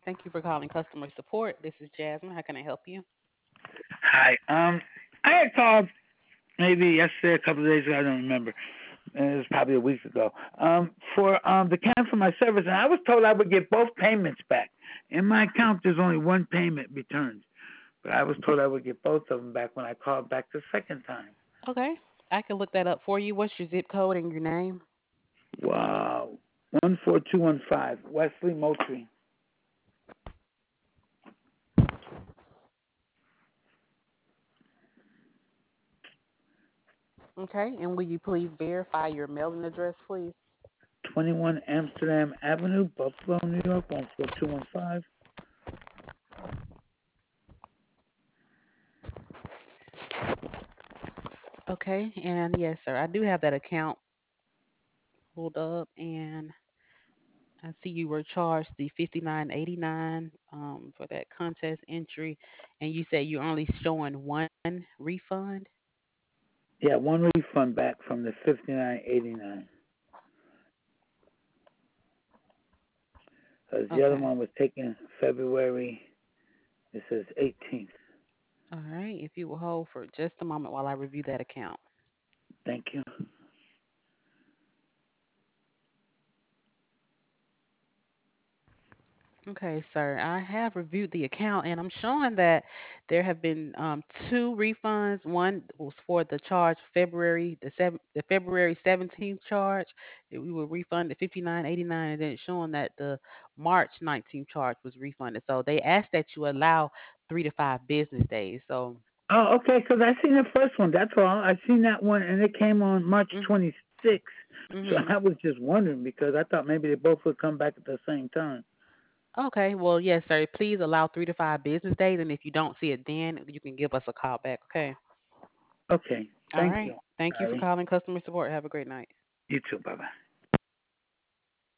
Thank you for calling customer support. This is Jasmine. How can I help you? Hi. I had called maybe yesterday, a couple of days ago. I don't remember. It was probably a week ago. For to cancel my service, and I was told I would get both payments back. In my account, there's only one payment returned, but I was told I would get both of them back when I called back the second time. Okay. I can look that up for you. What's your zip code and your name? Wow. 14215 Wesley Moultrie. Okay. And will you please verify your mailing address, please? 21 Amsterdam Avenue, Buffalo, New York, 14215. Okay. And yes, sir. I do have that account pulled up, and I see you were charged the 59.89 for that contest entry, and you said you're only showing one refund. Yeah, one refund back from the 59.89. Because the other Okay. one was taken February, it says 18th. All right. If you will hold for just a moment while I review that account. Thank you. Okay, sir. I have reviewed the account and I'm showing that there have been two refunds. One was for the charge the February 17th charge. We were refunded 59.89, and then it's showing that the March 19th charge was refunded. So they asked that you allow 3 to 5 business days. So Oh, okay, because I seen the first one. That's all. I seen that one, and it came on March mm, 26th. So mhm. I was just wondering because I thought maybe they both would come back at the same time. Okay, well, yes, sir. Please allow 3 to 5 business days, and if you don't see it then, you can give us a call back. Okay. Okay, All thank right. you. Thank you for Sorry. calling customer support. Have a great night. You too. Bye bye.